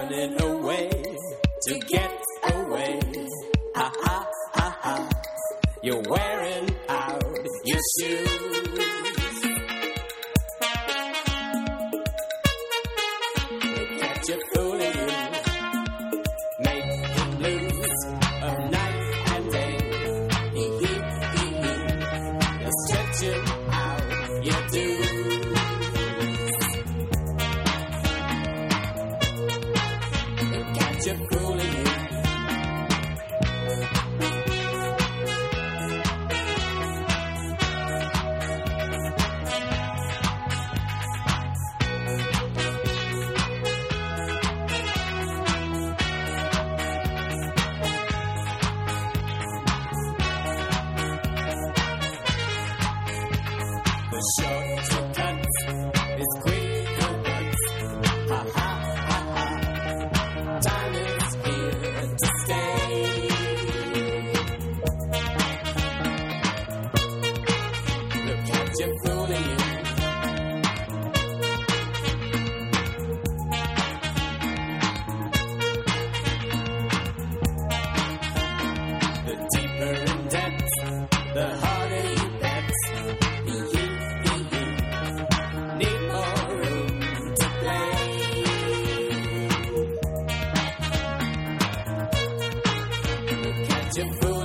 running away to get away. Ha ha ha ha. You're wearing out your shoes. Look at you fooling you. Make the blues of night and day. You're stretching out your dues. Look at you fooling you. Short to cut is quick to cut. Ha ha ha ha. Time is here to stay. Look at you fooling you. The deeper in depth, the harder you bet. Need more room to play. Look at you fooling.